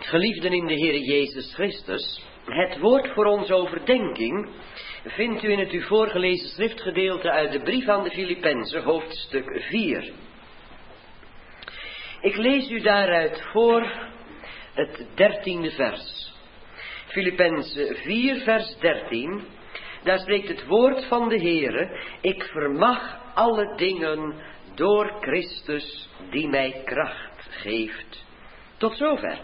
Geliefden in de Heer Jezus Christus, het woord voor onze overdenking vindt u in het u voorgelezen schriftgedeelte uit de brief aan de Filippenzen, hoofdstuk 4. Ik lees u daaruit voor het 13e vers. Filippenzen 4 vers 13, daar spreekt het woord van de Heere: ik vermag alle dingen door Christus die mij kracht geeft. Tot zover.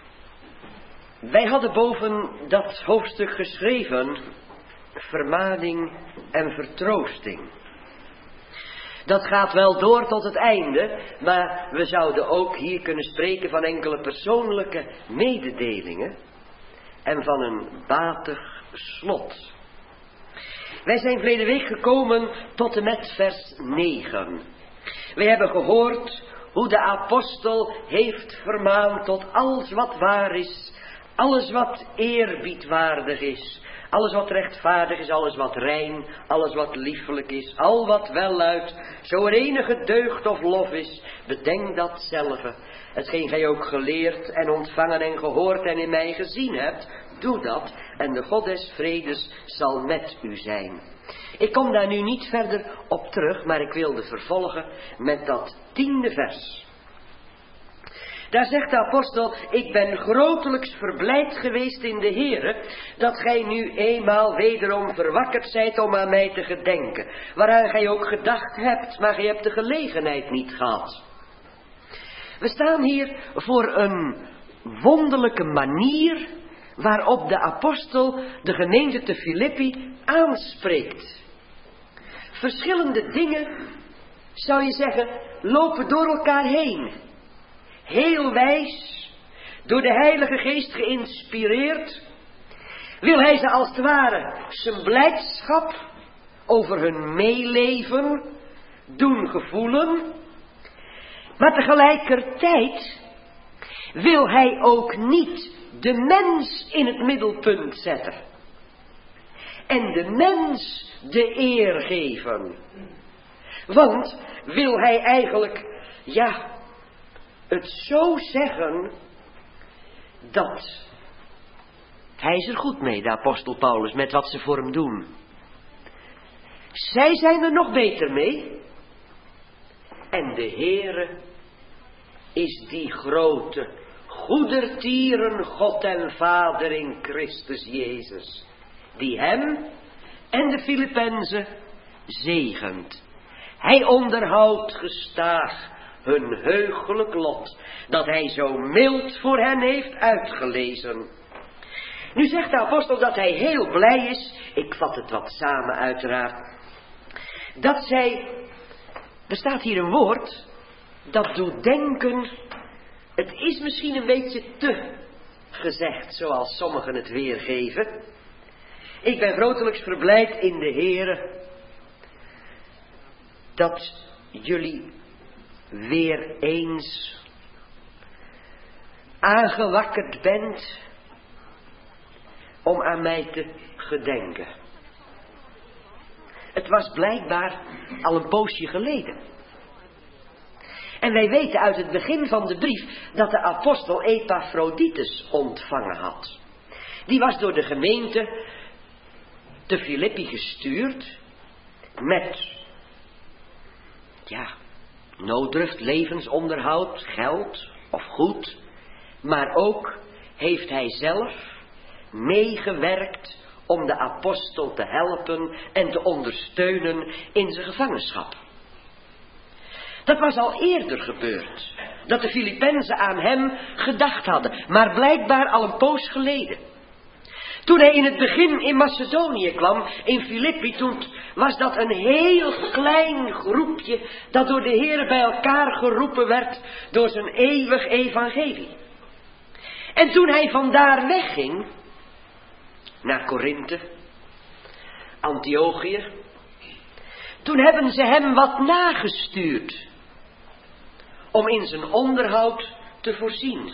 Wij hadden boven dat hoofdstuk geschreven vermaning en vertroosting. Dat gaat wel door tot het einde, maar we zouden ook hier kunnen spreken van enkele persoonlijke mededelingen en van een batig slot. Wij zijn verleden week gekomen tot en met vers 9. We hebben gehoord hoe de apostel heeft vermaand tot alles wat waar is, alles wat eerbiedwaardig is, alles wat rechtvaardig is, alles wat rein, alles wat liefelijk is, al wat welluidt, zo er enige deugd of lof is, bedenk dat zelve. Hetgeen gij ook geleerd en ontvangen en gehoord en in mij gezien hebt, doe dat en de God des vredes zal met u zijn. Ik kom daar nu niet verder op terug, maar ik wilde vervolgen met dat 10e vers. Daar zegt de apostel: ik ben grotelijks verblijd geweest in de Heere, dat gij nu eenmaal wederom verwakkerd zijt om aan mij te gedenken, waaraan gij ook gedacht hebt, maar gij hebt de gelegenheid niet gehad. We staan hier voor een wonderlijke manier waarop de apostel de gemeente te Filippi aanspreekt. Verschillende dingen, zou je zeggen, lopen door elkaar heen. Heel wijs, door de Heilige Geest geïnspireerd, wil hij ze als het ware zijn blijdschap over hun meeleven doen gevoelen. Maar tegelijkertijd wil hij ook niet de mens in het middelpunt zetten. En de mens de eer geven. Want wil hij eigenlijk, het zo zeggen dat hij is er goed mee, de apostel Paulus, met wat ze voor hem doen. Zij zijn er nog beter mee. En de Heere is die grote, goedertieren God en Vader in Christus Jezus, die hem en de Filippenzen zegent. Hij onderhoudt gestaag hun heugelijk lot, dat hij zo mild voor hen heeft uitgelezen. Nu zegt de apostel dat hij heel blij is, ik vat het wat samen uiteraard, dat zij, er staat hier een woord, dat doet denken, het is misschien een beetje te gezegd, zoals sommigen het weergeven. Ik ben grotelijks verblijd in de Heere, dat jullie weer eens aangewakkerd bent om aan mij te gedenken. Het was blijkbaar al een poosje geleden. En wij weten uit het begin van de brief dat de apostel Epaphroditus ontvangen had. Die was door de gemeente te Filippi gestuurd met nooddruft, levensonderhoud, geld of goed. Maar ook heeft hij zelf meegewerkt om de apostel te helpen en te ondersteunen in zijn gevangenschap. Dat was al eerder gebeurd, dat de Filippenzen aan hem gedacht hadden, maar blijkbaar al een poos geleden. Toen hij in het begin in Macedonië kwam, in Filippi, toen was dat een heel klein groepje dat door de Heer bij elkaar geroepen werd door zijn eeuwig evangelie. En toen hij vandaar wegging, naar Korinthe, Antiochië, toen hebben ze hem wat nagestuurd om in zijn onderhoud te voorzien.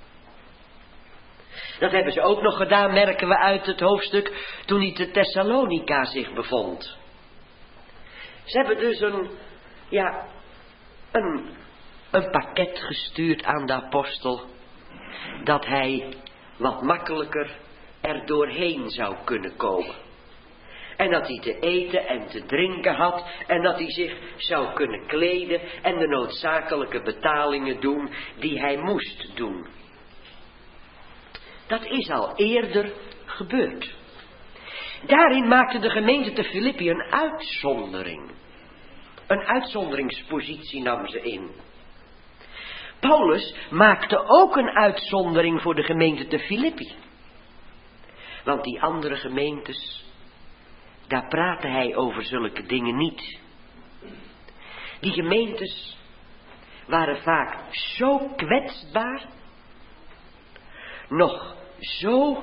Dat hebben ze ook nog gedaan, merken we uit het hoofdstuk, toen hij te Thessalonica zich bevond. Ze hebben dus een pakket gestuurd aan de apostel dat hij wat makkelijker er doorheen zou kunnen komen. En dat hij te eten en te drinken had en dat hij zich zou kunnen kleden en de noodzakelijke betalingen doen die hij moest doen. Dat is al eerder gebeurd. Daarin maakte de gemeente te Filippi een uitzondering. Een uitzonderingspositie nam ze in. Paulus maakte ook een uitzondering voor de gemeente te Filippi. Want die andere gemeentes, daar praatte hij over zulke dingen niet. Die gemeentes waren vaak zo kwetsbaar, nog zo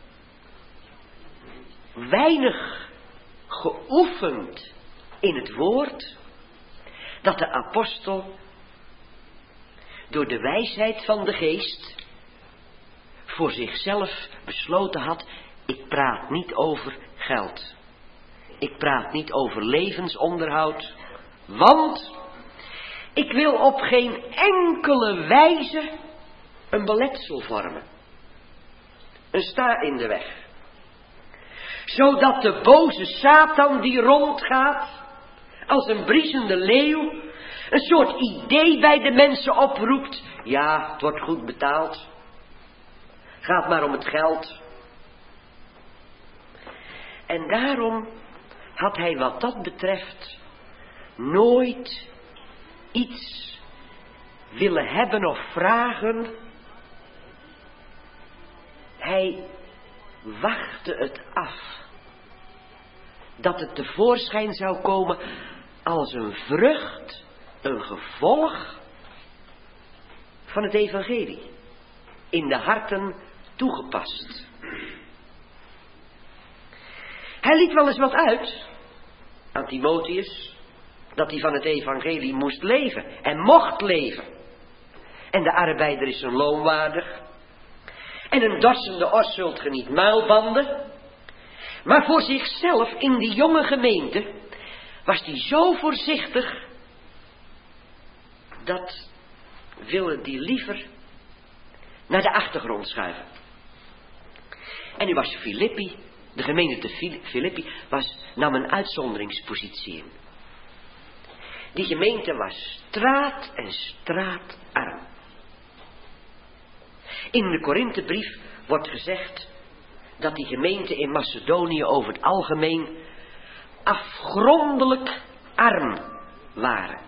weinig geoefend in het woord, dat de apostel door de wijsheid van de geest voor zichzelf besloten had: ik praat niet over geld. Ik praat niet over levensonderhoud, want ik wil op geen enkele wijze een beletsel vormen. Een sta in de weg. Zodat de boze Satan die rondgaat als een briesende leeuw een soort idee bij de mensen oproept. Ja, het wordt goed betaald. Gaat maar om het geld. En daarom had hij wat dat betreft nooit iets willen hebben of vragen. Hij wachtte het af. Dat het tevoorschijn zou komen als een vrucht, een gevolg van het evangelie. In de harten toegepast. Hij liet wel eens wat uit aan Timotheus, dat hij van het evangelie moest leven en mocht leven. En de arbeider is zijn loon waardig. En een dorsende os zult ge niet muilbanden. Maar voor zichzelf in die jonge gemeente was hij zo voorzichtig, dat wilde hij liever naar de achtergrond schuiven. En nu was Filippi, de gemeente te Filippi, nam een uitzonderingspositie in. Die gemeente was straat en straatarm. In de Korinthebrief wordt gezegd dat die gemeenten in Macedonië over het algemeen afgrondelijk arm waren.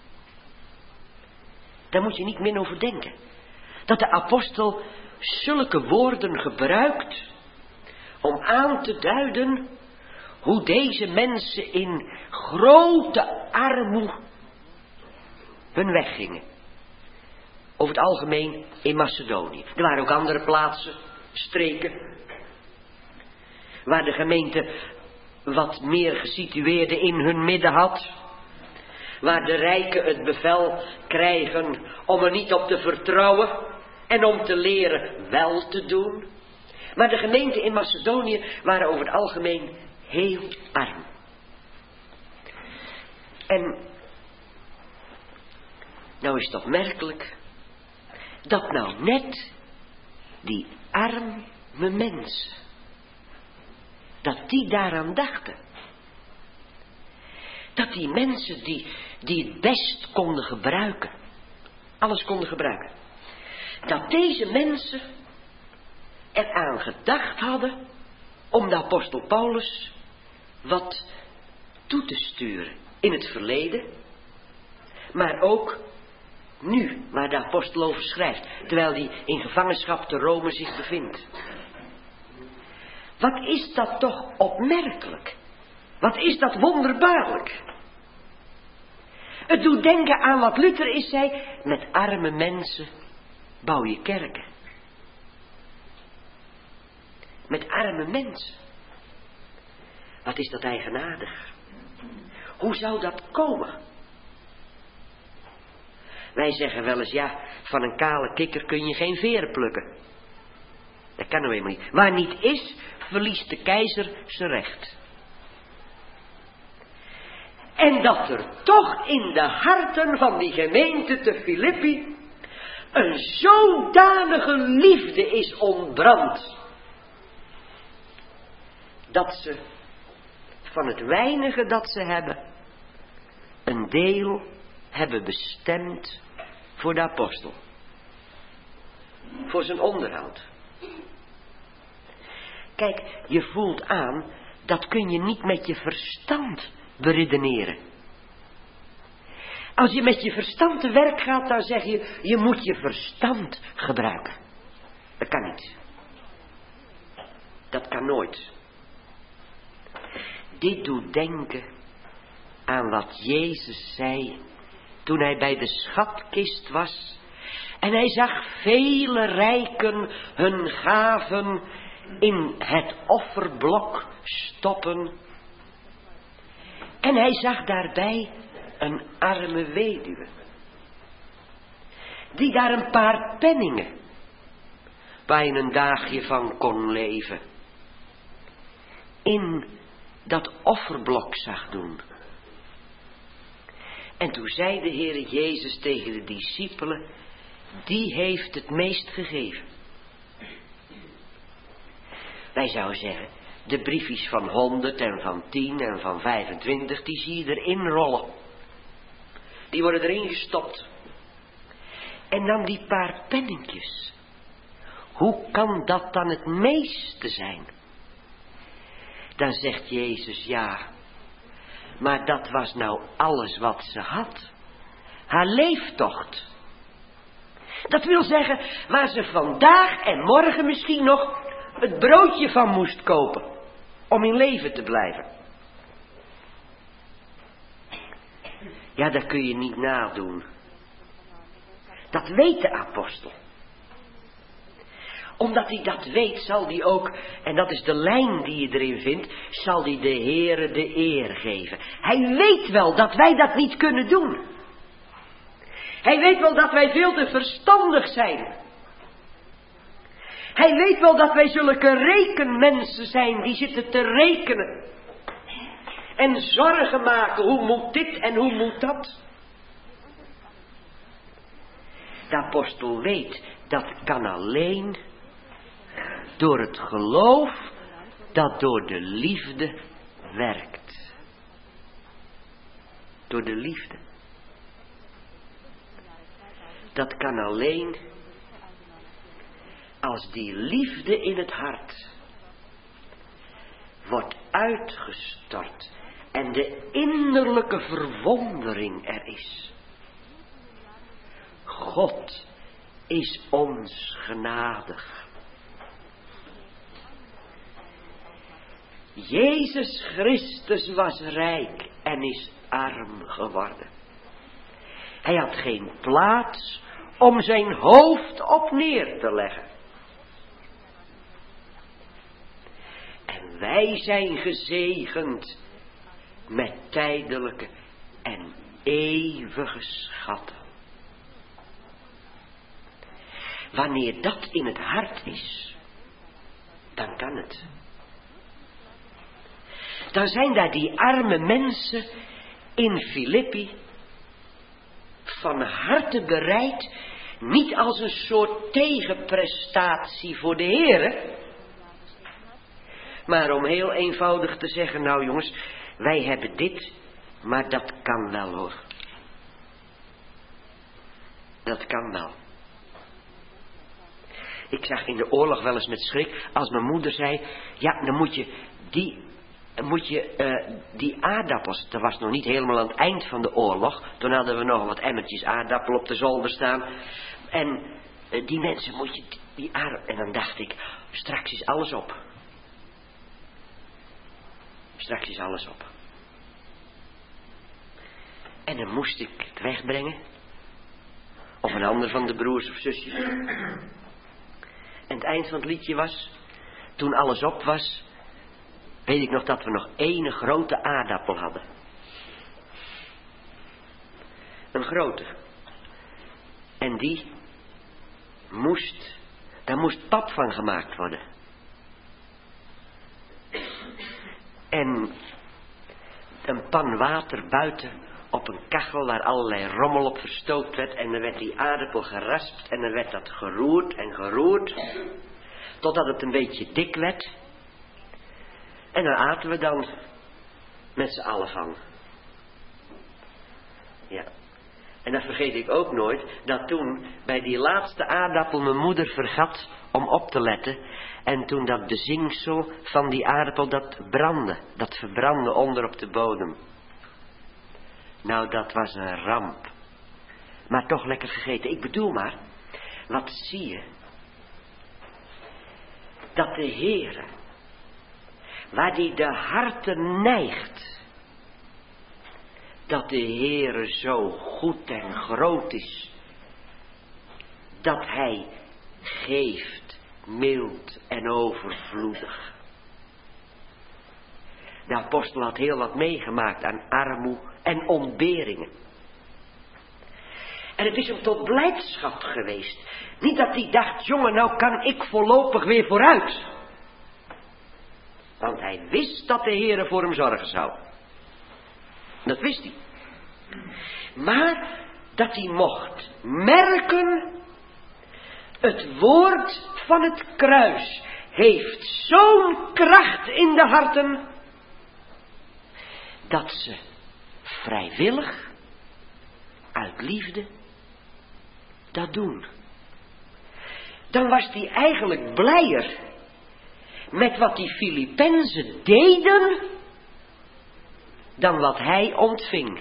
Daar moet je niet min over denken. Dat de apostel zulke woorden gebruikt om aan te duiden hoe deze mensen in grote armoede hun weg gingen. Over het algemeen in Macedonië. Er waren ook andere plaatsen, streken, waar de gemeente wat meer gesitueerde in hun midden had. Waar de rijken het bevel krijgen om er niet op te vertrouwen en om te leren wel te doen. Maar de gemeenten in Macedonië waren over het algemeen heel arm. En nou is het toch merkelijk dat nou net die arme mensen, dat die daaraan dachten. Dat die mensen die het best konden gebruiken, alles konden gebruiken, dat deze mensen eraan gedacht hadden om de apostel Paulus wat toe te sturen in het verleden, maar ook nu, waar de apostel over schrijft, terwijl hij in gevangenschap te Rome zich bevindt. Wat is dat toch opmerkelijk? Wat is dat wonderbaarlijk? Het doet denken aan wat Luther is zei: met arme mensen bouw je kerken. Met arme mensen. Wat is dat eigenaardig? Hoe zou dat komen? Wij zeggen wel eens, ja, van een kale kikker kun je geen veren plukken. Dat kan nou helemaal niet. Waar niet is, verliest de keizer zijn recht. En dat er toch in de harten van die gemeente te Filippi een zodanige liefde is ontbrand, dat ze van het weinige dat ze hebben, een deel hebben bestemd voor de apostel. Voor zijn onderhoud. Kijk, je voelt aan, dat kun je niet met je verstand beredeneren. Als je met je verstand te werk gaat, dan zeg je, je moet je verstand gebruiken. Dat kan niet. Dat kan nooit. Dit doet denken aan wat Jezus zei toen hij bij de schatkist was. En hij zag vele rijken hun gaven in het offerblok stoppen. En hij zag daarbij een arme weduwe, die daar een paar penningen, waar je een dagje van kon leven, in dat offerblok zag doen. En toen zei de Heere Jezus tegen de discipelen, die heeft het meest gegeven. Wij zouden zeggen, de briefjes van 100 en van 10 en van 25, die zie je erin rollen. Die worden erin gestopt. En dan die paar penninkjes. Hoe kan dat dan het meeste zijn? Dan zegt Jezus, ja, maar dat was nou alles wat ze had. Haar leeftocht. Dat wil zeggen, waar ze vandaag en morgen misschien nog het broodje van moest kopen. Om in leven te blijven. Ja, dat kun je niet nadoen. Dat weet de apostel. Omdat hij dat weet, zal hij ook, en dat is de lijn die je erin vindt, zal hij de Heere de eer geven. Hij weet wel dat wij dat niet kunnen doen. Hij weet wel dat wij veel te verstandig zijn. Hij weet wel dat wij zulke rekenmensen zijn die zitten te rekenen. En zorgen maken, hoe moet dit en hoe moet dat? De apostel weet, dat kan alleen door het geloof dat door de liefde werkt. Door de liefde. Dat kan alleen als die liefde in het hart wordt uitgestort en de innerlijke verwondering er is. God is ons genadig. Jezus Christus was rijk en is arm geworden. Hij had geen plaats om zijn hoofd op neer te leggen. En wij zijn gezegend met tijdelijke en eeuwige schatten. Wanneer dat in het hart is, dan kan het. Dan zijn daar die arme mensen in Filippi van harte bereid, niet als een soort tegenprestatie voor de Heere, maar om heel eenvoudig te zeggen, nou jongens, wij hebben dit, maar dat kan wel hoor. Dat kan wel. Ik zag in de oorlog wel eens met schrik, als mijn moeder zei, ja, dan moet je die aardappels, dat was nog niet helemaal aan het eind van de oorlog, toen hadden we nog wat emmertjes aardappel op de zolder staan, en die mensen moet je die aardappel, en dan dacht ik, straks is alles op. Straks is alles op. En dan moest ik het wegbrengen, of een ander van de broers of zusjes. En het eind van het liedje was, toen alles op was, weet ik nog dat we nog ene grote aardappel hadden. Een grote. En daar moest pap van gemaakt worden. En een pan water buiten op een kachel waar allerlei rommel op verstookt werd. En dan werd die aardappel geraspt en dan werd dat geroerd en geroerd. Totdat het een beetje dik werd. En daar aten we dan met z'n allen van. Ja. En dat vergeet ik ook nooit, dat toen bij die laatste aardappel mijn moeder vergat om op te letten. En toen dat bezinksel van die aardappel, dat verbrandde onder op de bodem. Nou, dat was een ramp. Maar toch lekker gegeten. Ik bedoel maar, wat zie je? Dat de Heere, waar die de harten neigt, dat de Heere zo goed en groot is, dat Hij geeft, mild en overvloedig. De apostel had heel wat meegemaakt aan armoe en ontberingen. En het is hem tot blijdschap geweest. Niet dat hij dacht, jongen, nou kan ik voorlopig weer vooruit. Want hij wist dat de Heere voor hem zorgen zou. Dat wist hij. Maar dat hij mocht merken, het woord van het kruis heeft zo'n kracht in de harten, dat ze vrijwillig, uit liefde, dat doen. Dan was hij eigenlijk blijer met wat die Filippenzen deden, dan wat hij ontving.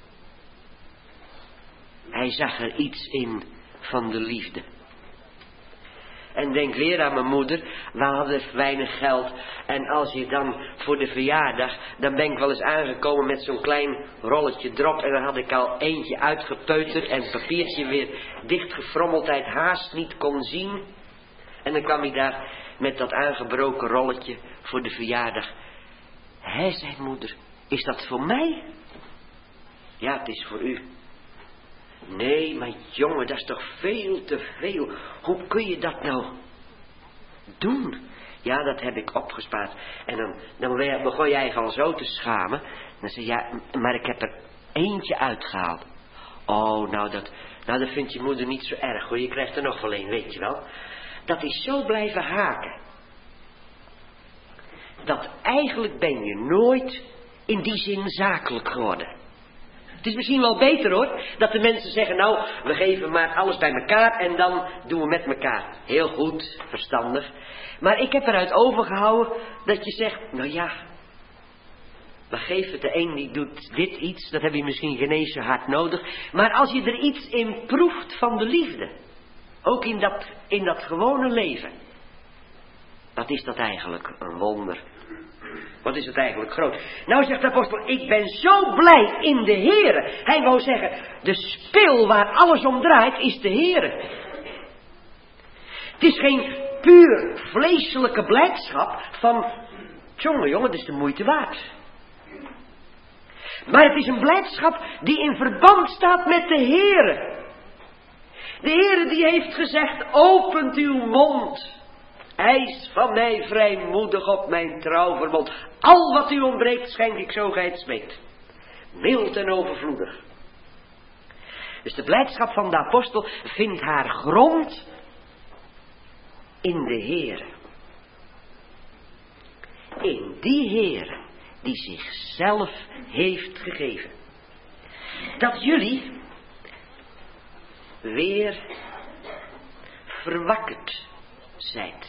Hij zag er iets in van de liefde. En denk weer aan mijn moeder, we hadden weinig geld. En als je dan voor de verjaardag, dan ben ik wel eens aangekomen met zo'n klein rolletje drop. En dan had ik al eentje uitgepeuterd en het papiertje weer dichtgefrommeld uit haast niet kon zien. En dan kwam hij daar met dat aangebroken rolletje voor de verjaardag. Hé, zei moeder, is dat voor mij? Ja, het is voor u. Nee, maar jongen, dat is toch veel te veel. Hoe kun je dat nou doen? Ja, dat heb ik opgespaard. En dan begon jij al zo te schamen. Dan zei ja, maar ik heb er eentje uitgehaald. Oh, nou dat vindt je moeder niet zo erg hoor. Je krijgt er nog wel een, weet je wel. Dat is zo blijven haken. Dat eigenlijk ben je nooit in die zin zakelijk geworden. Het is misschien wel beter hoor, dat de mensen zeggen, nou, we geven maar alles bij elkaar en dan doen we met elkaar. Heel goed, verstandig. Maar ik heb eruit overgehouden dat je zegt, nou ja, we geven het de een die doet dit iets, dat heb je misschien geen eens zo hard nodig. Maar als je er iets in proeft van de liefde, ook in dat gewone leven, wat is dat eigenlijk? Een wonder. Wat is het eigenlijk groot? Nou zegt de apostel, ik ben zo blij in de Heere. Hij wou zeggen, de spil waar alles om draait is de Heere. Het is geen puur vleeselijke blijdschap van, jongen, het is de moeite waard. Maar het is een blijdschap die in verband staat met de Heere. De Heere die heeft gezegd, opent uw mond. Eis van mij vrijmoedig op mijn trouwverbond. Al wat u ontbreekt schenk ik zo gij het smeekt. Mild en overvloedig. Dus de blijdschap van de apostel vindt haar grond in de Heere. In die Heere die zichzelf heeft gegeven. Dat jullie weer verwakkerd zijt.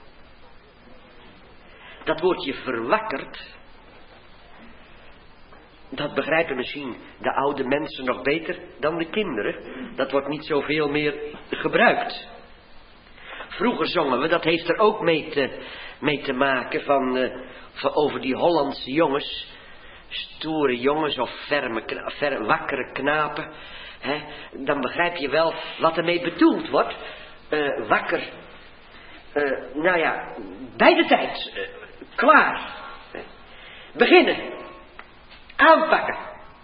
Dat woordje verwakkerd, dat begrijpen misschien de oude mensen nog beter dan de kinderen. Dat wordt niet zoveel meer gebruikt. Vroeger zongen we, dat heeft er ook mee te maken van over die Hollandse jongens. Stoere jongens of wakkere knapen. Hè? Dan begrijp je wel wat ermee bedoeld wordt. Wakker. Nou ja, bij de tijd. Klaar. Beginnen. Aanpakken.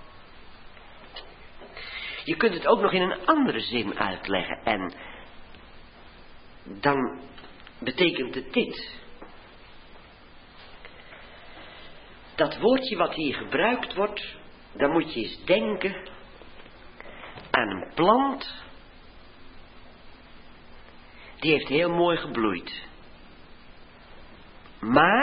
Je kunt het ook nog in een andere zin uitleggen. En dan betekent het dit. Dat woordje wat hier gebruikt wordt, dan moet je eens denken aan een plant. Die heeft heel mooi gebloeid. Maar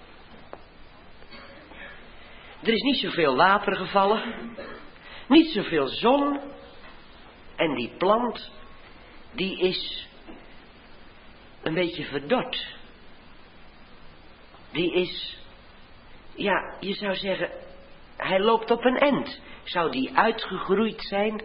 er is niet zoveel water gevallen. Niet zoveel zon. En die plant, die is een beetje verdord. Die is, ja, je zou zeggen, hij loopt op een end. Zou die uitgegroeid zijn?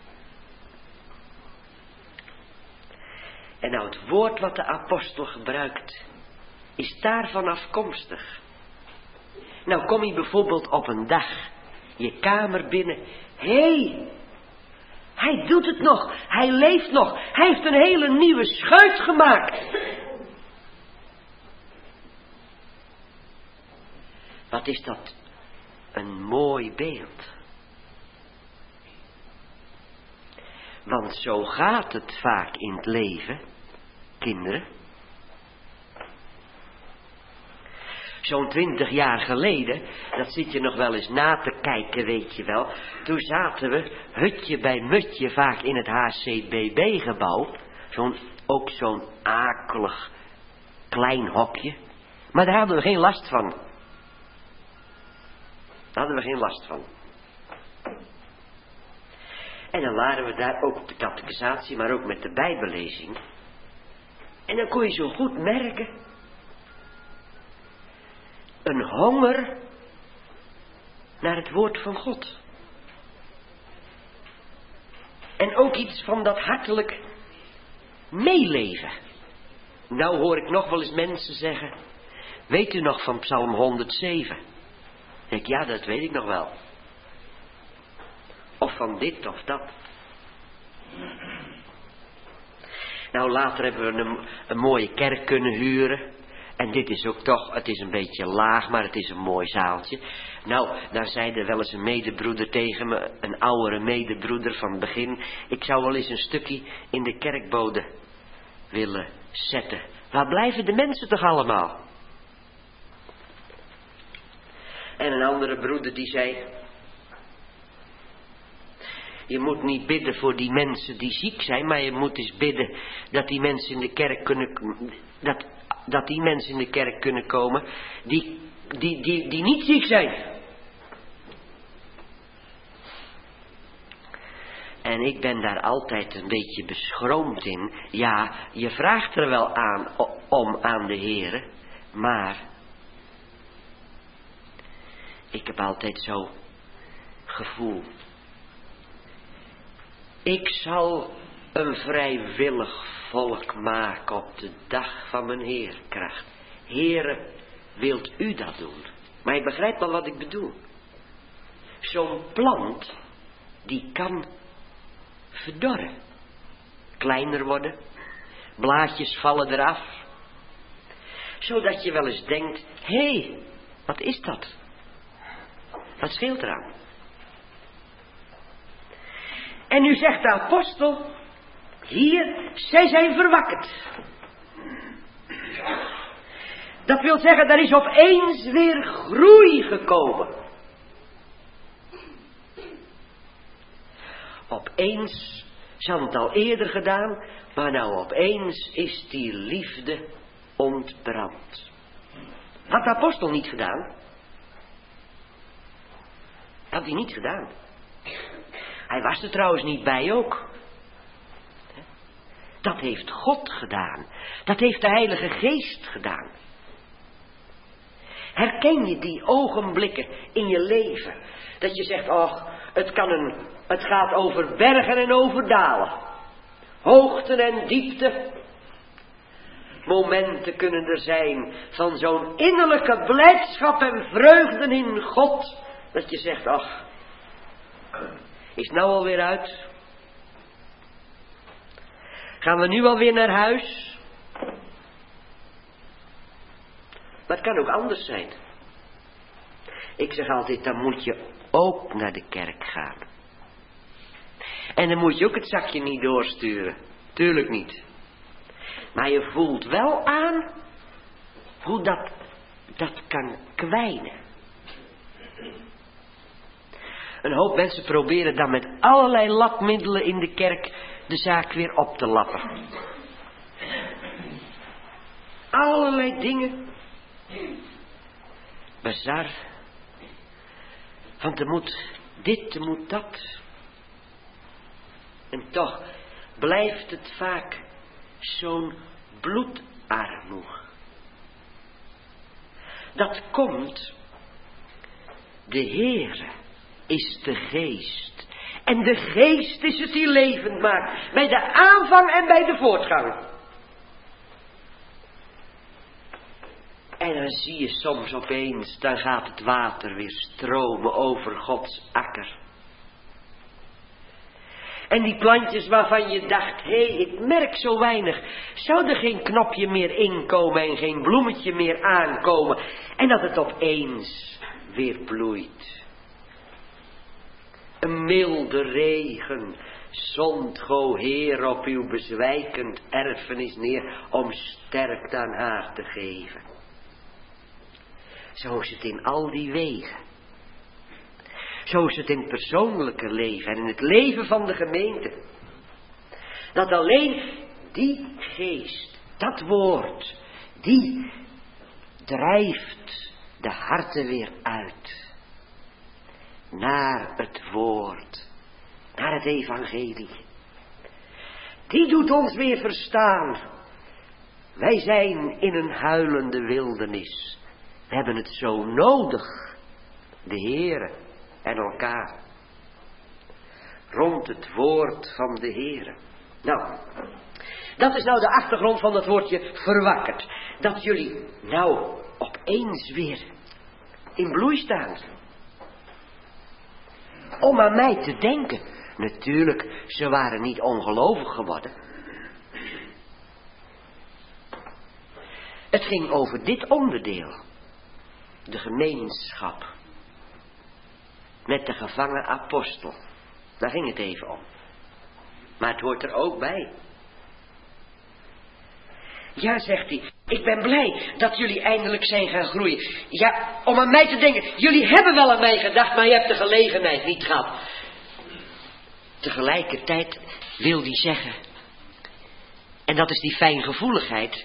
En nou, het woord wat de apostel gebruikt, is daarvan afkomstig. Nou, kom je bijvoorbeeld op een dag je kamer binnen. Hé, hij doet het nog. Hij leeft nog. Hij heeft een hele nieuwe schuit gemaakt. Wat is dat een mooi beeld. Want zo gaat het vaak in het leven, kinderen. Zo'n 20 jaar geleden, dat zit je nog wel eens na te kijken, weet je wel. Toen zaten we hutje bij mutje vaak in het HCBB-gebouw. Ook zo'n akelig klein hokje. Maar daar hadden we geen last van. Daar hadden we geen last van. En dan waren we daar ook op de catechisatie, maar ook met de bijbellezing. En dan kon je zo goed merken, een honger naar het woord van God. En ook iets van dat hartelijk meeleven. Nou hoor ik nog wel eens mensen zeggen, weet u nog van Psalm 107? Ik, ja, dat weet ik nog wel. Of van dit of dat. Nou, later hebben we een mooie kerk kunnen huren. En dit is ook toch, het is een beetje laag, maar het is een mooi zaaltje. Nou, daar zei er wel eens een medebroeder tegen me, een oudere medebroeder van het begin. Ik zou wel eens een stukje in de kerkbode willen zetten. Waar blijven de mensen toch allemaal? En een andere broeder die zei, je moet niet bidden voor die mensen die ziek zijn, maar je moet eens bidden dat die mensen in de kerk kunnen, dat die mensen in de kerk kunnen komen die niet ziek zijn. En ik ben daar altijd een beetje beschroomd in. Ja, je vraagt er wel om aan de Heere, maar ik heb altijd zo gevoel. Ik zal een vrijwillig volk maken op de dag van mijn Heerkracht. Heere, wilt u dat doen? Maar je begrijpt wel wat ik bedoel. Zo'n plant, die kan verdorren. Kleiner worden. Blaadjes vallen eraf. Zodat je wel eens denkt, hé, wat is dat? Wat scheelt eraan? En nu zegt de apostel, hier, zij zijn verwakkerd. Dat wil zeggen, er is opeens weer groei gekomen. Opeens, ze hadden het al eerder gedaan, maar nou opeens is die liefde ontbrand. Had de apostel niet gedaan? Had hij niet gedaan. Hij was er trouwens niet bij ook. Dat heeft God gedaan. Dat heeft de Heilige Geest gedaan. Herken je die ogenblikken in je leven? Dat je zegt, oh, het gaat over bergen en over dalen. Hoogten en diepte. Momenten kunnen er zijn van zo'n innerlijke blijdschap en vreugde in God. Dat je zegt, ach, is het nou alweer uit? Gaan we nu alweer naar huis? Maar het kan ook anders zijn. Ik zeg altijd, dan moet je ook naar de kerk gaan. En dan moet je ook het zakje niet doorsturen. Tuurlijk niet. Maar je voelt wel aan hoe dat kan kwijnen. Een hoop mensen proberen dan met allerlei lapmiddelen in de kerk de zaak weer op te lappen. Allerlei dingen. Bizar. Want er moet dit, er moet dat. En toch blijft het vaak zo'n bloedarmoe. Dat komt, de Heere is de geest. En de geest is het die levend maakt. Bij de aanvang en bij de voortgang. En dan zie je soms opeens, dan gaat het water weer stromen over Gods akker. En die plantjes waarvan je dacht, hé, ik merk zo weinig. Zou er geen knopje meer inkomen en geen bloemetje meer aankomen. En dat het opeens weer bloeit. Een milde regen zond Go Heer op uw bezwijkend erfenis neer om sterkte aan haar te geven. Zo is het in al die wegen. Zo is het in het persoonlijke leven en in het leven van de gemeente. Dat alleen die geest, dat woord, die drijft de harten weer uit. Naar het woord, naar het evangelie. Die doet ons weer verstaan. Wij zijn in een huilende wildernis. We hebben het zo nodig, de Heere en elkaar. Rond het woord van de Heere. Nou, dat is nou de achtergrond van dat woordje verwakkerd. Dat jullie nou opeens weer in bloei staan. Om aan mij te denken. Natuurlijk, ze waren niet ongelovig geworden. Het ging over dit onderdeel. De gemeenschap. Met de gevangen apostel. Daar ging het even om. Maar het hoort er ook bij. Ja, zegt hij, ik ben blij dat jullie eindelijk zijn gaan groeien. Ja, om aan mij te denken, jullie hebben wel aan mij gedacht, maar je hebt de gelegenheid niet gehad. Tegelijkertijd wil hij zeggen, en dat is die fijngevoeligheid.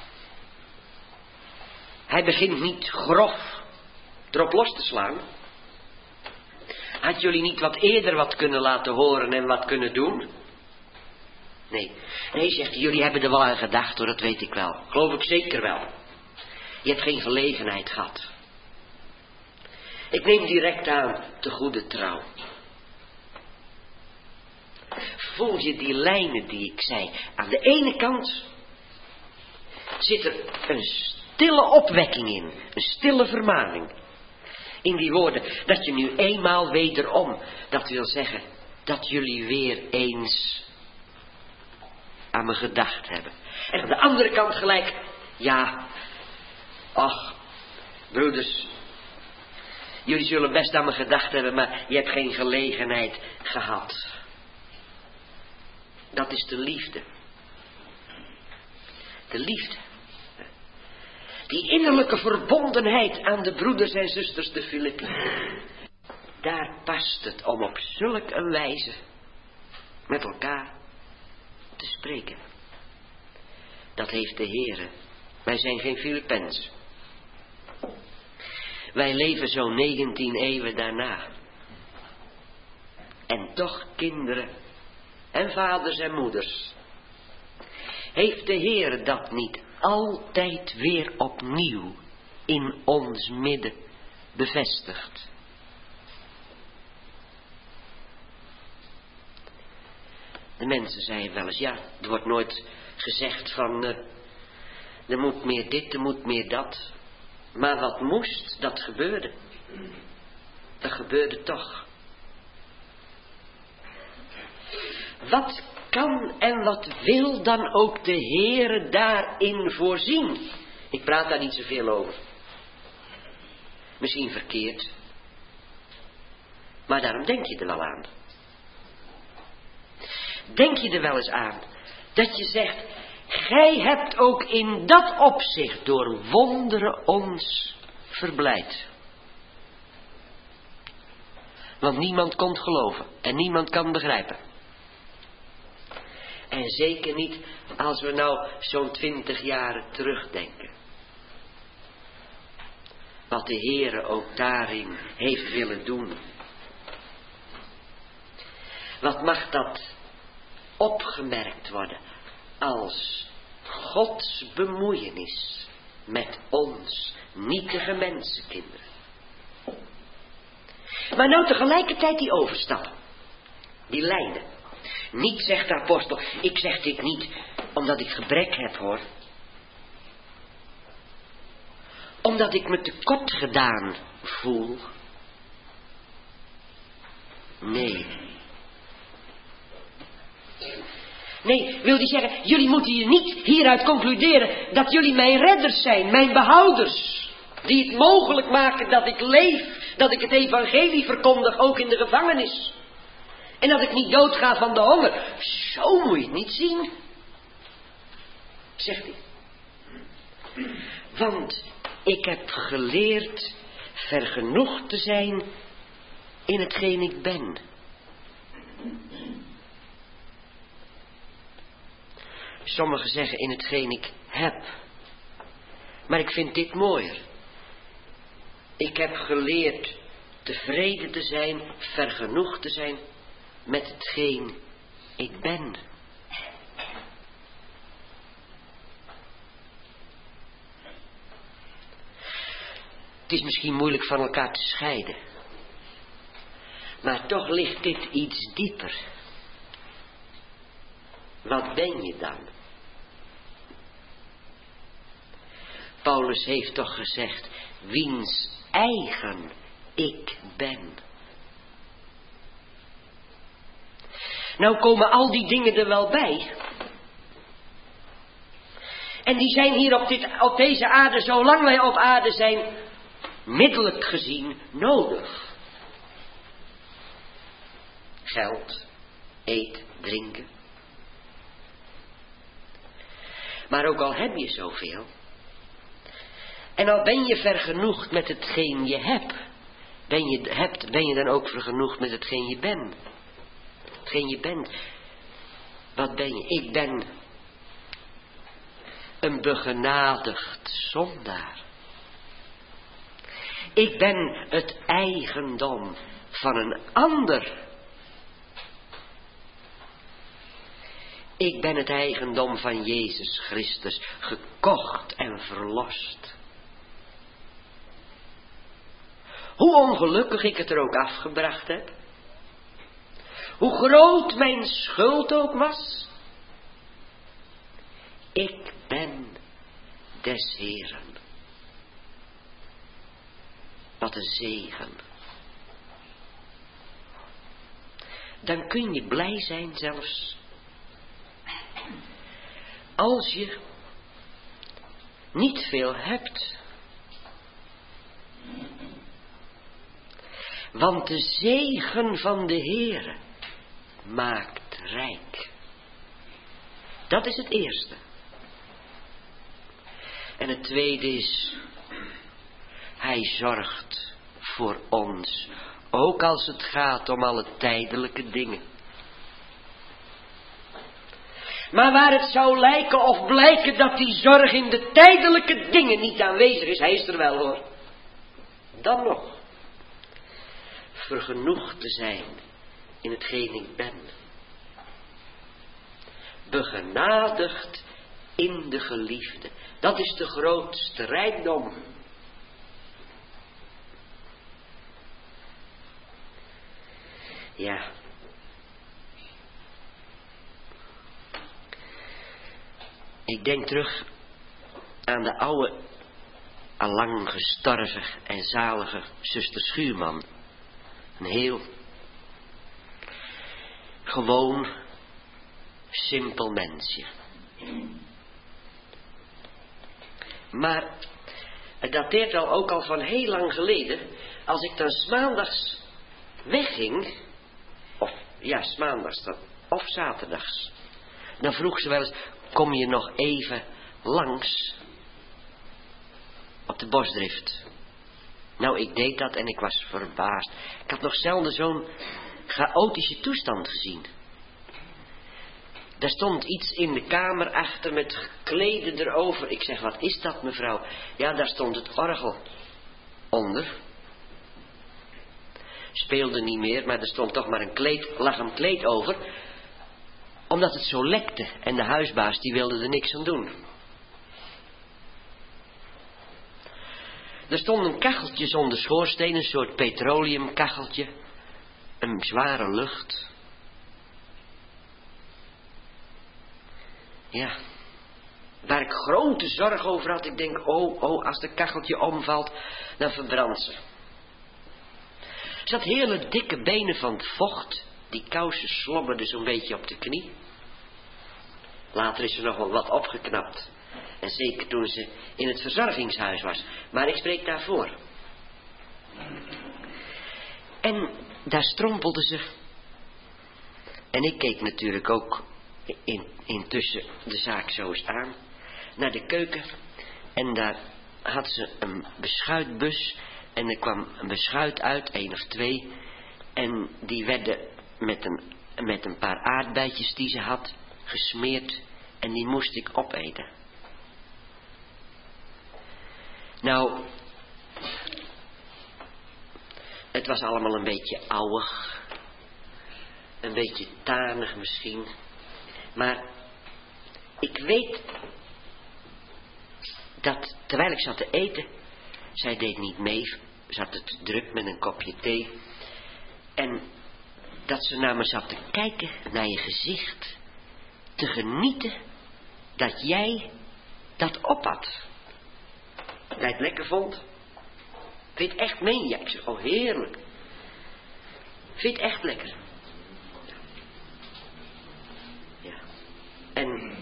Hij begint niet grof erop los te slaan. Had jullie niet wat eerder wat kunnen laten horen en wat kunnen doen? Nee, zegt hij, jullie hebben er wel aan gedacht hoor, dat weet ik wel. Geloof ik zeker wel. Je hebt geen gelegenheid gehad. Ik neem direct aan, te goede trouw. Voel je die lijnen die ik zei? Aan de ene kant zit er een stille opwekking in, een stille vermaning. In die woorden, dat je nu eenmaal wederom, dat wil zeggen, dat jullie weer eens aan me gedacht hebben. En aan de andere kant gelijk, ja, ach, broeders, jullie zullen best aan me gedacht hebben, maar je hebt geen gelegenheid gehad. Dat is de liefde. De liefde. Die innerlijke verbondenheid aan de broeders en zusters de Filippi. Daar past het om op zulk een wijze met elkaar te spreken. Dat heeft de Heere. Wij zijn geen Filippenzen. Wij leven zo'n 19 eeuwen daarna. En toch kinderen en vaders en moeders. Heeft de Heere dat niet altijd weer opnieuw in ons midden bevestigd? De mensen zeiden wel eens, ja, er wordt nooit gezegd van, er moet meer dit, er moet meer dat. Maar wat moest, dat gebeurde. Dat gebeurde toch. Wat kan en wat wil dan ook de Heere daarin voorzien? Ik praat daar niet zoveel over. Misschien verkeerd. Maar daarom denk je er wel aan. Denk je er wel eens aan dat je zegt, gij hebt ook in dat opzicht door wonderen ons verblijd. Want niemand kon geloven en niemand kan begrijpen. En zeker niet als we nou zo'n 20 jaren terugdenken. Wat de Heere ook daarin heeft willen doen. Wat mag dat opgemerkt worden als Gods bemoeienis met ons nietige mensenkinderen. Maar nou tegelijkertijd die overstap. Die lijnen. Niet, zegt de apostel, ik zeg dit niet omdat ik gebrek heb, hoor. Omdat ik me tekort gedaan voel. Nee. Nee, wil die zeggen, jullie moeten hier niet hieruit concluderen dat jullie mijn redders zijn, mijn behouders. Die het mogelijk maken dat ik leef, dat ik het evangelie verkondig, ook in de gevangenis. En dat ik niet doodga van de honger. Zo moet je het niet zien. Zegt hij. Want ik heb geleerd vergenoegd te zijn in hetgeen ik ben. Sommigen zeggen in hetgeen ik heb. Maar ik vind dit mooier. Ik heb geleerd tevreden te zijn, vergenoegd te zijn met hetgeen ik ben. Het is misschien moeilijk van elkaar te scheiden. Maar toch ligt dit iets dieper. Wat ben je dan? Paulus heeft toch gezegd, wiens eigen ik ben. Nou komen al die dingen er wel bij. En die zijn hier op deze aarde, zolang wij op aarde zijn, middelijk gezien nodig. Geld, eten, drinken. Maar ook al heb je zoveel, en al ben je vergenoegd met hetgeen je hebt, ben je dan ook vergenoegd met hetgeen je bent. Hetgeen je bent. Wat ben je? Ik ben een begenadigd zondaar. Ik ben het eigendom van een ander. Ik ben het eigendom van Jezus Christus, gekocht en verlost. Hoe ongelukkig ik het er ook afgebracht heb. Hoe groot mijn schuld ook was. Ik ben des Heeren. Wat een zegen. Dan kun je blij zijn zelfs. Als je niet veel hebt. Want de zegen van de Heere maakt rijk. Dat is het eerste. En het tweede is, hij zorgt voor ons. Ook als het gaat om alle tijdelijke dingen. Maar waar het zou lijken of blijken dat die zorg in de tijdelijke dingen niet aanwezig is, hij is er wel, hoor. Dan nog. Vergenoegd te zijn in hetgeen ik ben. Begenadigd in de geliefde. Dat is de grootste rijkdom. Ja. Ik denk terug aan de oude, allang gestorven en zalige zuster Schuurman. Een heel gewoon, simpel mensje. Maar het dateert ook al van heel lang geleden. Als ik dan 's maandags wegging, of ja, 's maandags dan, of zaterdags, dan vroeg ze wel eens, kom je nog even langs op de bosdrift? Nou, ik deed dat en ik was verbaasd. Ik had nog zelden zo'n chaotische toestand gezien. Daar stond iets in de kamer achter met kleden erover. Ik zeg, wat is dat, mevrouw? Ja, daar stond het orgel onder. Speelde niet meer, maar er stond toch maar lag een kleed over. Omdat het zo lekte. En de huisbaas die wilde er niks aan doen. Er stonden kacheltjes onder schoorsteen, een soort petroleumkacheltje. Een zware lucht. Ja. Waar ik grote zorg over had. Ik denk, als de kacheltje omvalt, dan verbrandt ze. Ze had hele dikke benen van het vocht. Die kousen slobberden zo'n beetje op de knie. Later is ze nog wel wat opgeknapt. En zeker toen ze in het verzorgingshuis was. Maar ik spreek daarvoor. En daar strompelde ze. En ik keek natuurlijk ook intussen de zaak zo eens aan. Naar de keuken. En daar had ze een beschuitbus. En er kwam een beschuit uit, 1 of 2. En die werden met een paar aardbeidjes die ze had gesmeerd. En die moest ik opeten. Nou, het was allemaal een beetje ouwig. Een beetje tanig misschien. Maar ik weet dat terwijl ik zat te eten, zij deed niet mee, zat het druk met een kopje thee. En dat ze naar me zat te kijken, naar je gezicht, te genieten dat jij dat ophad. Dat jij het lekker vond. Vind je het echt mee? Ja, ik zeg, oh heerlijk. Vind je het echt lekker? Ja. En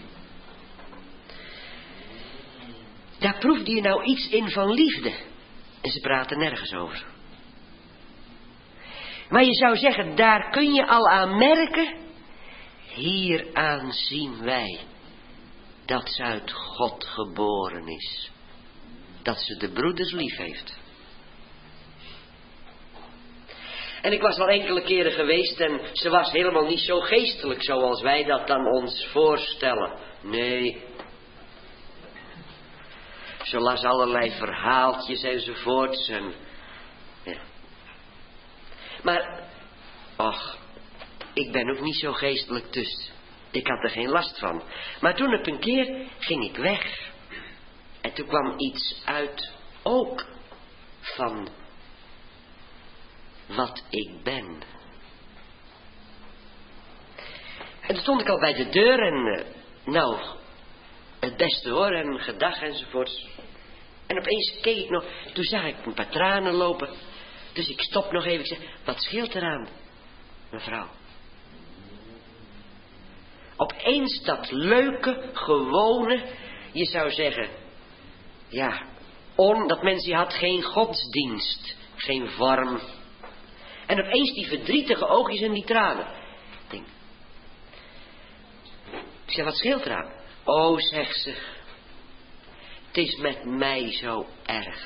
daar proefde je nou iets in van liefde. En ze praten nergens over. Maar je zou zeggen, daar kun je al aan merken. Hieraan zien wij dat ze uit God geboren is. Dat ze de broeders lief heeft. En ik was wel enkele keren geweest en ze was helemaal niet zo geestelijk zoals wij dat dan ons voorstellen. Nee. Ze las allerlei verhaaltjes enzovoorts. En, ja. Maar, och, ik ben ook niet zo geestelijk, dus ik had er geen last van. Maar toen op een keer ging ik weg. En toen kwam iets uit, ook van wat ik ben. En toen stond ik al bij de deur en, nou, het beste hoor, en gedag enzovoorts. En opeens keek ik nog, toen zag ik een paar tranen lopen. Dus ik stop nog even, ik zeg, wat scheelt eraan, mevrouw? Opeens dat leuke, gewone, je zou zeggen, ja, dat mensje had geen godsdienst, geen vorm. En opeens die verdrietige oogjes en die tranen. Ik zeg, wat scheelt eraan? Oh, zegt ze, het is met mij zo erg.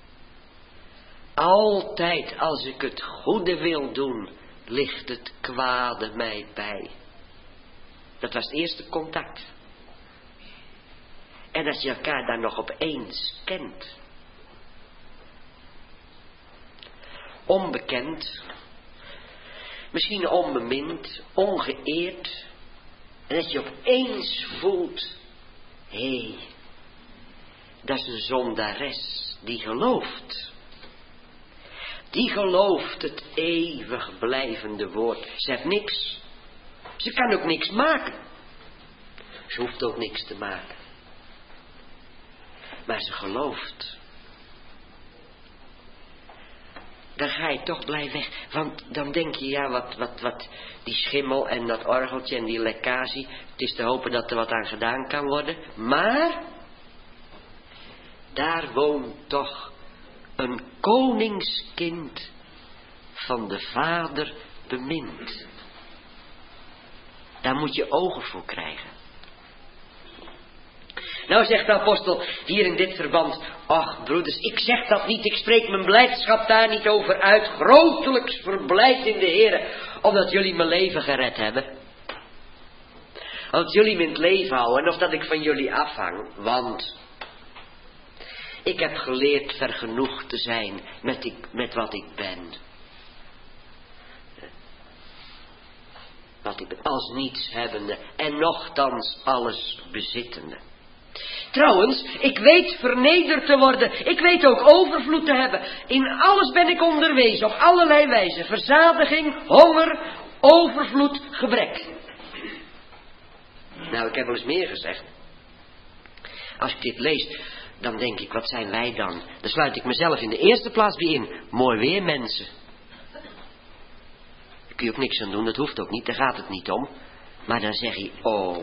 Altijd als ik het goede wil doen, ligt het kwade mij bij. Dat was het eerste contact. En als je elkaar dan nog opeens kent. Onbekend. Misschien onbemind, ongeëerd. En dat je opeens voelt, hé, dat is een zondares die gelooft. Die gelooft het eeuwig blijvende woord. Ze heeft niks. Ze kan ook niks maken. Ze hoeft ook niks te maken. Maar ze gelooft. Dan ga je toch blij weg. Want dan denk je, ja, wat die schimmel en dat orgeltje en die lekkage. Het is te hopen dat er wat aan gedaan kan worden. Maar daar woont toch een koningskind van de Vader bemind. Daar moet je ogen voor krijgen. Nou zegt de apostel hier in dit verband, ach broeders, ik zeg dat niet, ik spreek mijn blijdschap daar niet over uit, grotelijks verblijd in de Heer, omdat jullie mijn leven gered hebben. Omdat jullie me in het leven houden, of dat ik van jullie afhang, want ik heb geleerd vergenoegd te zijn met wat ik ben. Wat ik ben, als nietshebbende en nochtans alles bezittende. Trouwens, ik weet vernederd te worden. Ik weet ook overvloed te hebben. In alles ben ik onderwezen, op allerlei wijzen. Verzadiging, honger, overvloed, gebrek. Nou, ik heb wel eens meer gezegd. Als ik dit lees, dan denk ik, wat zijn wij dan? Dan sluit ik mezelf in de eerste plaats bij in. Mooi weer, mensen. Daar kun je ook niks aan doen, dat hoeft ook niet, daar gaat het niet om. Maar dan zeg je, oh.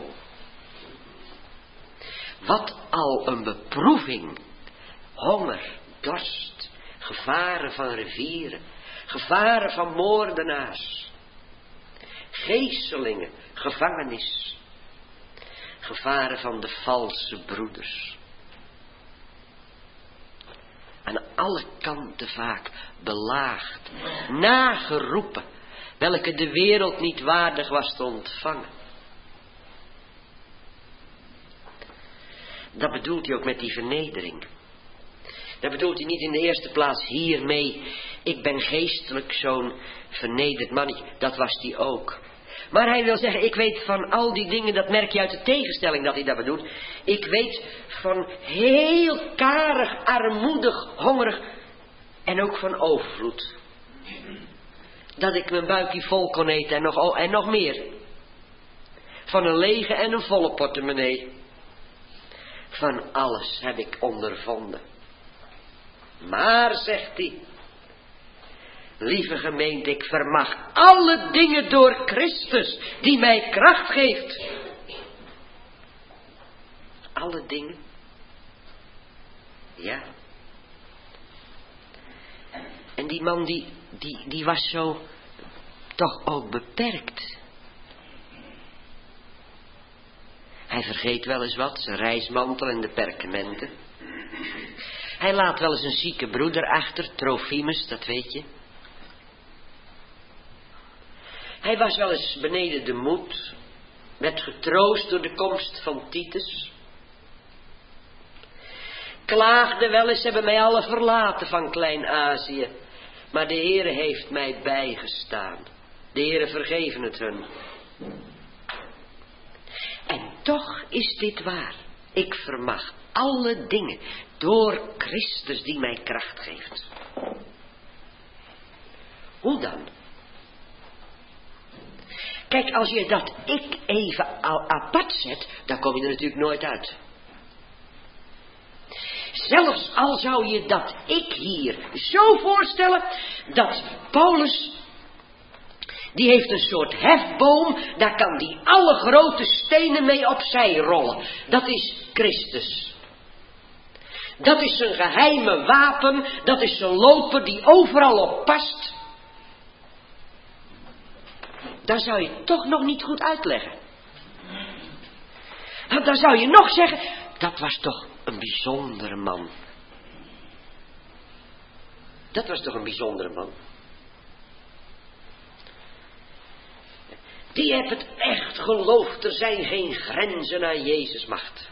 Wat al een beproeving. Honger, dorst, gevaren van rivieren, gevaren van moordenaars, geeselingen, gevangenis, gevaren van de valse broeders. Aan alle kanten vaak belaagd, nageroepen, welke de wereld niet waardig was te ontvangen. Dat bedoelt hij ook met die vernedering. Dat bedoelt hij niet in de eerste plaats hiermee, ik ben geestelijk zo'n vernederd mannetje, dat was hij ook. Maar hij wil zeggen, ik weet van al die dingen, dat merk je uit de tegenstelling dat hij dat bedoelt. Ik weet van heel karig, armoedig, hongerig en ook van overvloed. Dat ik mijn buikje vol kon eten en nog meer. Van een lege en een volle portemonnee. Van alles heb ik ondervonden. Maar, zegt hij, lieve gemeente, ik vermag alle dingen door Christus, die mij kracht geeft. Alle dingen. Ja. En die man die was zo toch ook beperkt. Hij vergeet wel eens wat, zijn reismantel en de perkementen. Hij laat wel eens een zieke broeder achter, Trofimus, dat weet je. Hij was wel eens beneden de moed, werd getroost door de komst van Titus. Klaagde wel eens, hebben mij alle verlaten van Klein-Azië. Maar de Heere heeft mij bijgestaan. De Heere vergeven het hun. En toch is dit waar. Ik vermag alle dingen door Christus die mij kracht geeft. Hoe dan? Kijk, als je dat ik even apart zet, dan kom je er natuurlijk nooit uit. Zelfs al zou je dat ik hier zo voorstellen, dat Paulus, die heeft een soort hefboom, daar kan die alle grote stenen mee opzij rollen. Dat is Christus. Dat is zijn geheime wapen, dat is zijn loper die overal op past. Dan zou je het toch nog niet goed uitleggen. Dan zou je nog zeggen, dat was toch een bijzondere man. Dat was toch een bijzondere man. Die heeft het echt geloofd, er zijn geen grenzen aan Jezus' macht.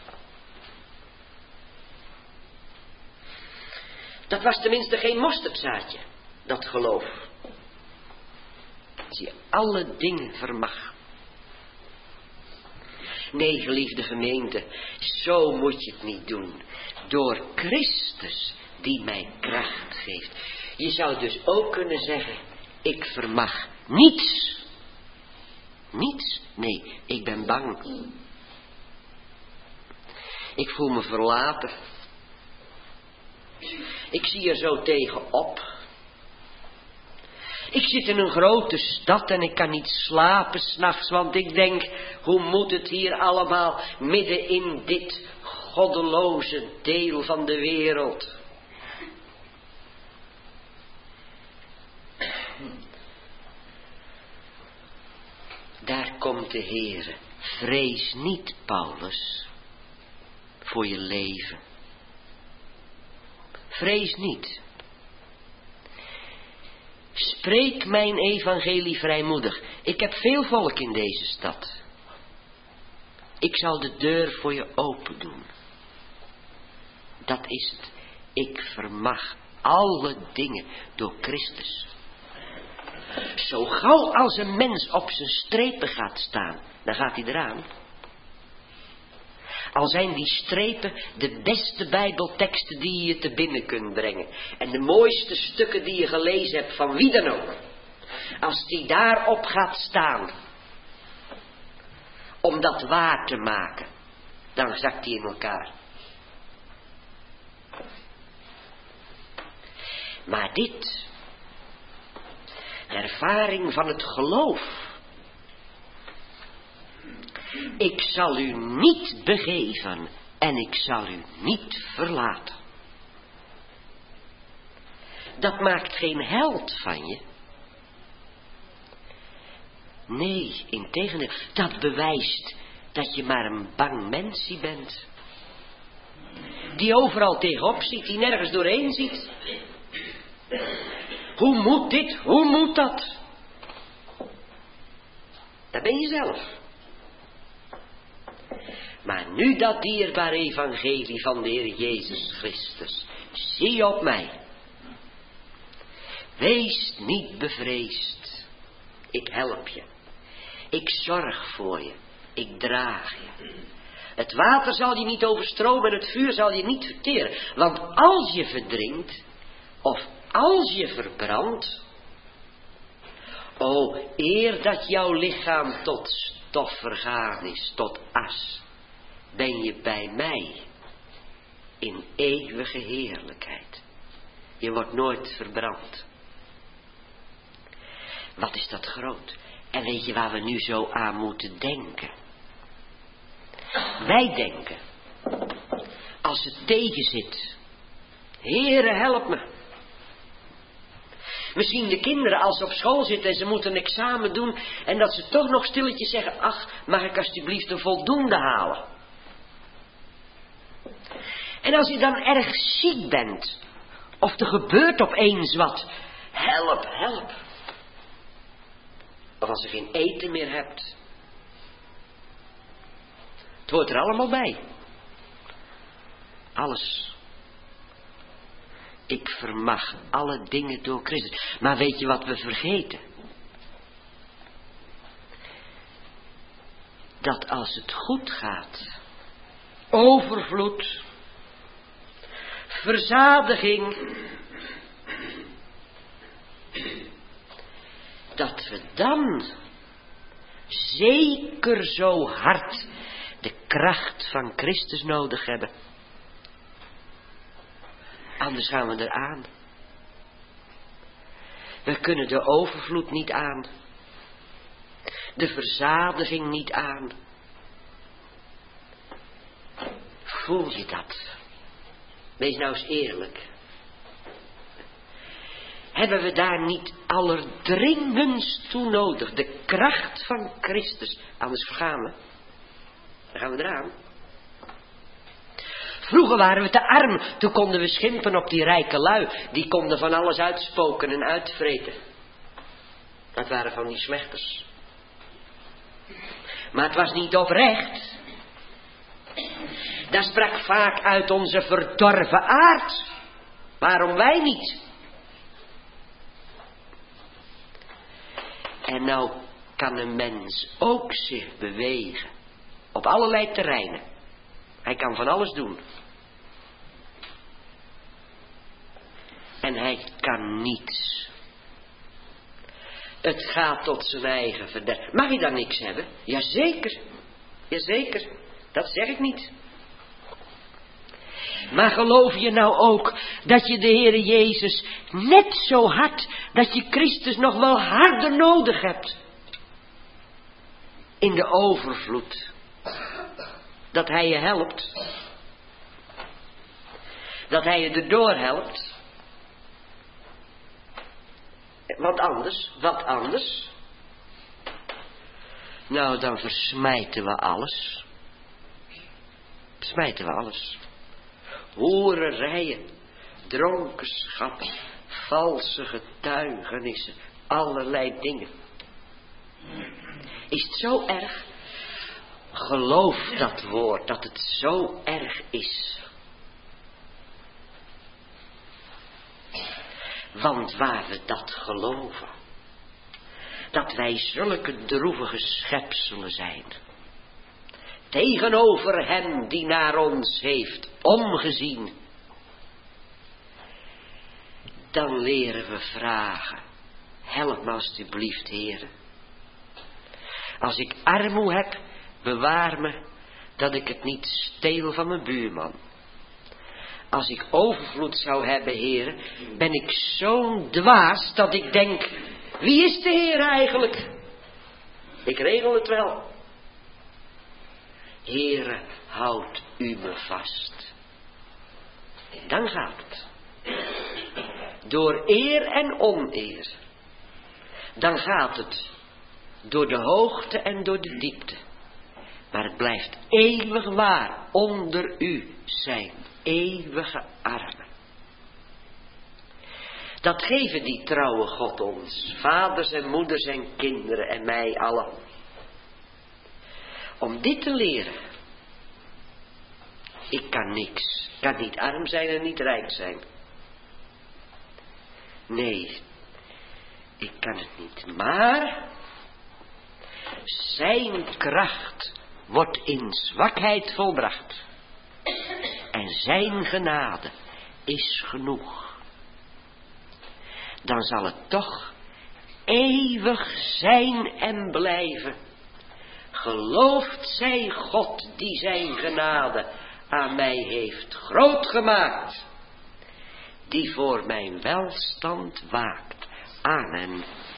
Dat was tenminste geen mosterdzaadje, dat geloof. Als je alle dingen vermag. Nee, geliefde gemeente, zo moet je het niet doen. Door Christus die mij kracht geeft. Je zou dus ook kunnen zeggen, ik vermag niets. Niets? Nee, ik ben bang. Ik voel me verlaten. Ik zie er zo tegenop. Ik zit in een grote stad en ik kan niet slapen 's nachts, want ik denk, hoe moet het hier allemaal midden in dit goddeloze deel van de wereld? Daar komt de Heere. Vrees niet, Paulus. voor je leven. Vrees niet. Spreek mijn evangelie vrijmoedig. Ik heb veel volk in deze stad. Ik zal de deur voor je open doen. Dat is het. Ik vermag alle dingen door Christus. Zo gauw als een mens op zijn strepen gaat staan, dan gaat hij eraan. Al zijn die strepen de beste bijbelteksten die je te binnen kunt brengen. En de mooiste stukken die je gelezen hebt van wie dan ook. Als die daarop gaat staan. Om dat waar te maken. Dan zakt die in elkaar. Maar dit. De ervaring van het geloof. Ik zal u niet begeven en ik zal u niet verlaten. Dat maakt geen held van je. Nee, integendeel, dat bewijst dat je maar een bang mensie bent. Die overal tegenop ziet, die nergens doorheen ziet. Hoe moet dit, hoe moet dat? Dat ben je zelf. Maar nu dat dierbare evangelie van de Heer Jezus Christus. Zie op mij. Wees niet bevreesd. Ik help je. Ik zorg voor je. Ik draag je. Het water zal je niet overstromen en het vuur zal je niet verteren. Want als je verdrinkt, of als je verbrandt, o, eer dat jouw lichaam tot stof vergaan is, tot as, ben je bij mij in eeuwige heerlijkheid. Je wordt nooit verbrand. Wat is dat groot? En weet je waar we nu zo aan moeten denken? Wij denken, als het tegen zit, Heere, help me. Misschien de kinderen als ze op school zitten en ze moeten een examen doen en dat ze toch nog stilletjes zeggen, ach, mag ik alsjeblieft een voldoende halen? En als je dan erg ziek bent, of er gebeurt opeens wat, help, help. Of als je geen eten meer hebt. Het hoort er allemaal bij. Alles. Ik vermag alle dingen door Christus. Maar weet je wat we vergeten? Dat als het goed gaat, overvloed, verzadiging, dat we dan zeker zo hard de kracht van Christus nodig hebben. Anders gaan we eraan. We kunnen de overvloed niet aan. De verzadiging niet aan. Voel je dat? Wees nou eens eerlijk. Hebben we daar niet allerdringendst toe nodig? De kracht van Christus. Anders vergaan we. Dan gaan we eraan. Vroeger waren we te arm. Toen konden we schimpen op die rijke lui. Die konden van alles uitspoken en uitvreten. Dat waren van die smechters. Maar het was niet oprecht. Dat sprak vaak uit onze verdorven aard. Waarom wij niet? En nou kan een mens ook zich bewegen. Op allerlei terreinen. Hij kan van alles doen. En hij kan niets. Het gaat tot zijn eigen verderf. Mag je dan niks hebben? Jazeker. Jazeker. Dat zeg ik niet. Maar geloof je nou ook dat je de Heere Jezus net zo hard, dat je Christus nog wel harder nodig hebt? In de overvloed. Dat hij je helpt. Dat hij je erdoor helpt. Wat anders? Wat anders? Nou, dan versmijten we alles. smijten we alles. Hoererijen, dronkenschap, valse getuigenissen, allerlei dingen. Is het zo erg? Geloof dat woord, dat het zo erg is. Want waar we dat geloven, dat wij zulke droevige schepselen zijn, tegenover hem die naar ons heeft omgezien, dan leren we vragen, help me alstublieft, Heere. Als ik armoe heb, bewaar me dat ik het niet steel van mijn buurman. Als ik overvloed zou hebben, Heere, ben ik zo'n dwaas dat ik denk, wie is de Heer eigenlijk? Ik regel het wel. Heere, houd u me vast. Dan gaat het. Door eer en oneer. Dan gaat het door de hoogte en door de diepte. Maar het blijft eeuwig waar onder u zijn eeuwige armen. Dat geven die trouwe God ons, vaders en moeders en kinderen en mij allen. Om dit te leren. Ik kan niks. Ik kan niet arm zijn en niet rijk zijn. Nee, ik kan het niet. Maar zijn kracht wordt in zwakheid volbracht. En zijn genade is genoeg. Dan zal het toch eeuwig zijn en blijven. Gelooft zij God die zijn genade aan mij heeft groot gemaakt, die voor mijn welstand waakt. Amen.